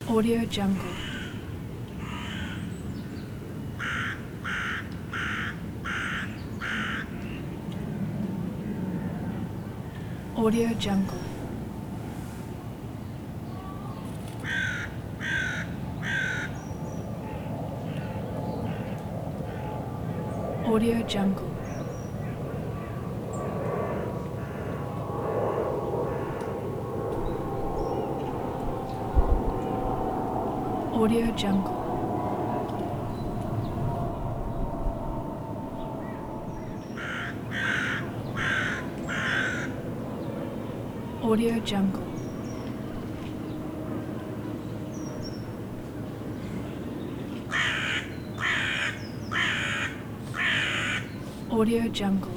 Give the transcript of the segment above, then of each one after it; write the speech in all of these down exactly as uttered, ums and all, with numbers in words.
Audio Jungle. Audio Jungle. Audio Jungle. Audio Jungle. Audio Jungle. Audio Jungle.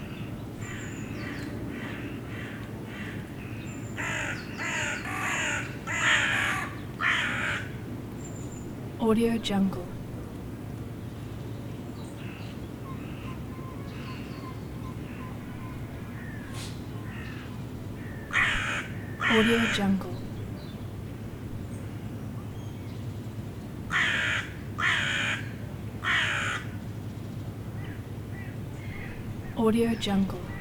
Audio Jungle. Audio Jungle. Audio Jungle.